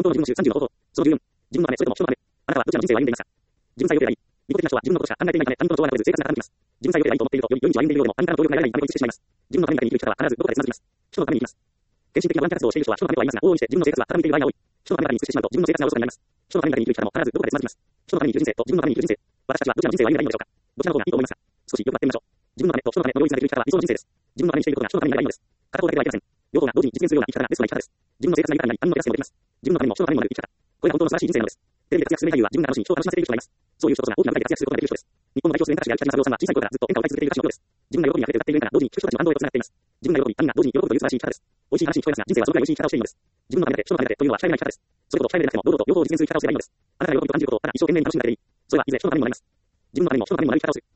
当の自分の種30の方法。その14。自分のため、それとも人のため。あなたはどちらの人生を歩んでいますか？自分さえ良ければいい。利己的な人は自分のことしか考えていないため、他人との調和が取れず生活が傾きます。自分さえ良ければいいと思っていると、より良い道を歩んでいるようでも、他人からの協力が得られないため孤立してしまいます。自分のために生きる人は必ずどこかでつまずきます。人のために生きます。献身的なボランティア活動をしている人は人のためとは言いますが、往々にして自分の生活は傾いている場合が多い。人のために尽くしてしまうと自分の生活がおろそかになります。人のために生きる人も必ずどこかでつまずきます。人のために生きる人生と自分のために生きる人生。私たちはどちらの人生を歩めばいいのでしょうか？どちらの方がいいと思いますか？少しよく待ってみましょう。自分のためと人のための両立されている生き方は理想の人生です。自分のためにしていることが人のためになればいいのです。片方だけではいけません。両方が同時に実現するような生き方がベストな生き方です。自分の生活が豊かになり、他人の手助けもできます。自分のためにも人のためにもなる生き方。これが本当の素晴らしい人生なのです。テレビで活躍する名俳優は自分が楽しみ、人を楽しませている人がいます。そういう人こそが大きな舞台で活躍することができる人です。日本の代表する演歌手である北島三郎さんは小さい頃からずっと演歌を歌い続けている歌手のプロです。自分が喜びに溢れて歌っている演歌が同時に聞く人たちの感動へと繋がっています。自分が喜び、兄が同時に喜ぶという素晴らしい生き方です。美味しい話に聞こえますが、人生はそのくらい美味しい生き方をしているのです。自分のためだけ、人のためだけというのは控えめな生き方です。それこそ控えめでなくても堂々と両方を実現する生き方をすればいいのです。あなたが喜びと感じることをただ一生懸命に楽しんだだけでいい。それは以前人のためにもなります。自分のためにも人のためにもなる生き方をする。